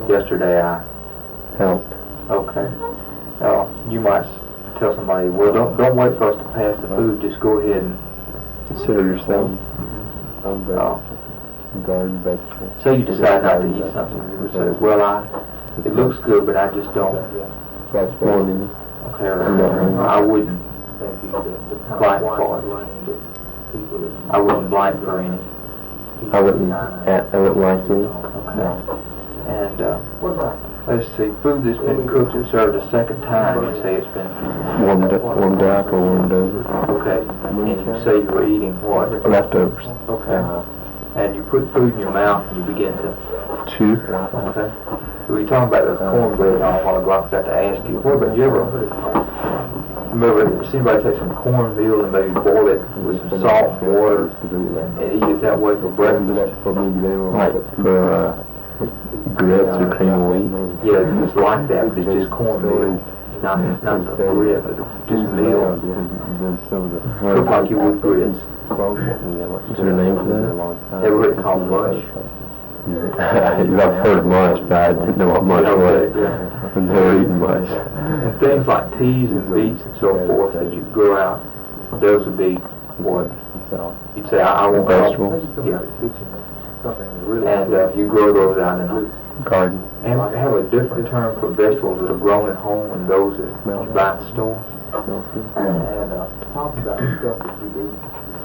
yesterday I helped. Okay. You might tell somebody, well, don't wait for us to pass the food. Just go ahead and Consider yourself Mm-hmm. garden vegetables. Say you decide not to eat something. You would say, well, it looks good, but I just don't. Fresh vegetables. Okay, I wouldn't blank for it. I wouldn't blank for any. I wouldn't like to. Okay. And let's see, food that's been cooked and served a second time. You say it's been Warmed up or warmed over. Okay. And you say you were eating what? Leftovers. Okay. And you put food in your mouth and you begin to chew. Okay. We were talking about the cornbread a while ago. I forgot to ask you. What about you ever see anybody take some cornmeal and maybe boil it with some salt and water and eat it that way for breakfast? Like for grits or cream of wheat? Yeah, it's like that, but it's just cornmeal. It's not the grit, but just meal. Cooked like you would grits. Is there a name for that? Ever heard it called mush? I've heard mush, but I didn't know what mush was. I've never eaten mush. And things like peas and beets and so forth that you grow out, those would be what? You'd say, I want vegetables. Yeah. And you grow those out in a garden. And I have a different term for vegetables that are grown at home and those that you buy at the store. And talking about the stuff that you do.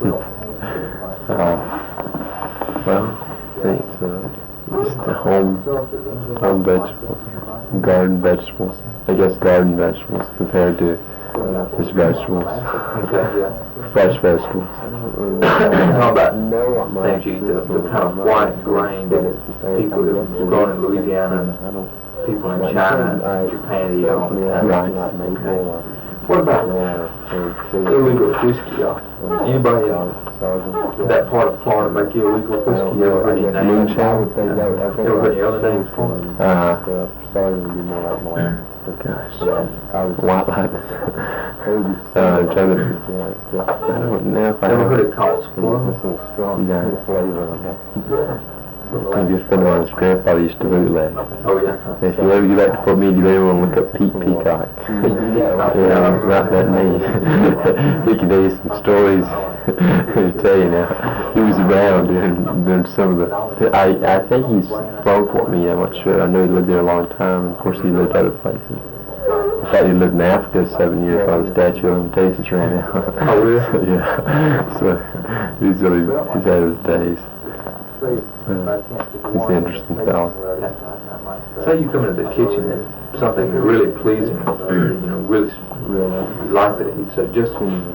Well, just the home vegetables, garden vegetables. I guess garden vegetables compared to just vegetables. Fresh vegetables. Talk about things you eat, the kind of white grain that people that are grown in Louisiana and people in China and Japan eat all the time. Right. What about illegal whiskey, y'all? Anybody in that part of Florida make illegal whiskey? You ever heard any names? Moonshine? Ever heard any other names for it? Gosh. White Lightning. I don't know if I Ever heard it called Splum? No. If you're familiar with his grandfather used to bootleg. Oh, yeah. If you ever get back to Fort Meade, you may want to look up Pete Peacock. Yeah, it's not that name. He can tell you some stories. He'll tell you now. He was around during some of the... I think he's from Fort Meade, I'm not sure. I know he lived there a long time, and of course he lived other places. In fact, he lived in Africa 7 years while the statute of limitations ran out. Oh, really? Yeah. So he's had his days. He's an interesting fellow. Say you come into the kitchen and something really pleasing, really you like that, you'd say, just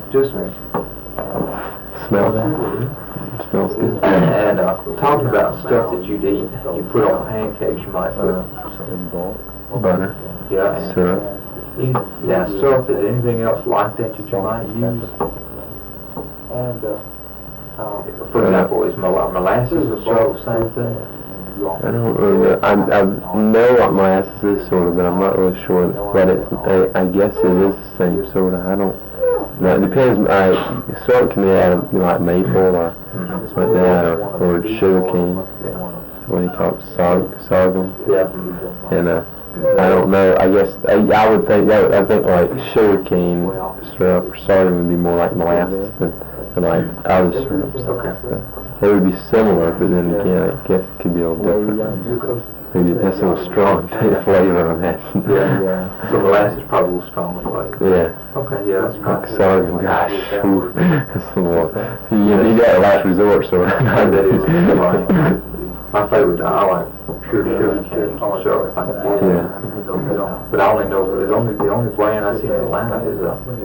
smell that? It smells good. And talking about stuff that you'd eat, you put on pancakes, you might put butter, yeah, and syrup. Now, syrup, is there anything else like that you might use? And for example, is molasses or syrup the same thing? I don't really know. I know what molasses is sort of, but I'm not really sure what it. I guess it is the same sort of. I don't. No, it depends. Syrup can be out of like maple or something like that, or sugar cane. What he talks sorghum. Yeah. And I don't know. I guess I would think that. I think like sugar cane syrup or sorghum would be more like molasses than like other syrups. Okay. They would be similar, but then again, I guess it could be a little different. Maybe that's a little strong flavor on that. Yeah. So molasses probably a little stronger flavor. Yeah. Okay. Yeah, that's Like fine. sorghum, gosh, ooh, that's a little. You got a last resort, sort of. That is right. My favorite, I like pure sugar cane syrup. Yeah. But I only know the only brand I see in Atlanta is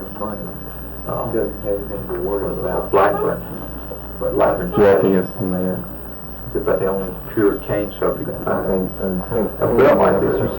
Blackburn. Blackburn. Yeah, I think it's in there. It's about the only pure cane syrup you can find. A belt like this, you